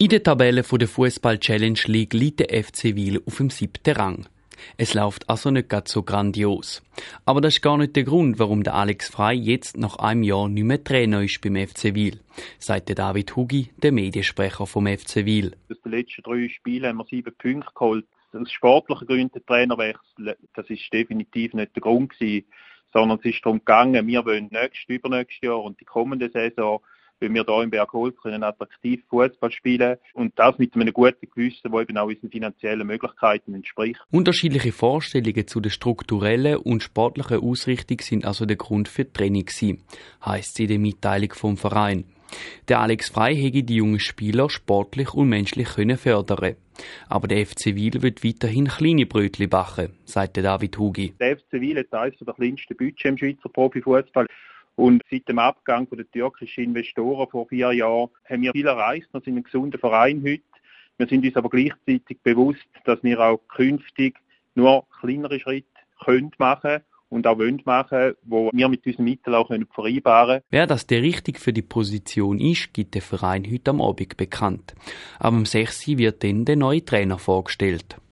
In der Tabelle der Fußball-Challenge League liegt der FC Wil auf dem 7. Rang. Es läuft also nicht ganz so grandios. Aber das ist gar nicht der Grund, warum der Alex Frey jetzt nach einem Jahr nicht mehr Trainer ist beim FC Wil, sagt der David Hugi, der Mediensprecher vom FC Wil. Aus den letzten 3 Spielen haben wir 7 Punkte geholt. Aus sportlichen Gründen der Trainerwechsel, das ist definitiv nicht der Grund gewesen, sondern es ist darum gegangen, wir wollen übernächstes Jahr und die kommende Saison, weil wir hier im Bergholz attraktiv Fußball spielen und das mit einem guten Gewissen, das eben auch unseren finanziellen Möglichkeiten entspricht. Unterschiedliche Vorstellungen zu der strukturellen und sportlichen Ausrichtung sind also der Grund für die Trennung gewesen, heisst es in der Mitteilung vom Verein. Der Alex Frey hätte die jungen Spieler sportlich und menschlich fördern. Aber der FC Wil wird weiterhin kleine Brötchen backen, sagt der David Hugi. Der FC Wil hat eines der kleinsten Budgets im Schweizer Profifußball. Und seit dem Abgang der türkischen Investoren vor 4 Jahren haben wir viel erreicht. Wir sind ein gesunder Verein heute. Wir sind uns aber gleichzeitig bewusst, dass wir auch künftig nur kleinere Schritte machen können und auch machen, wo wir mit unseren Mitteln auch vereinbaren können. Wer das der richtig für die Position ist, gibt der Verein heute am Abend bekannt. Am 6. wird dann der neue Trainer vorgestellt.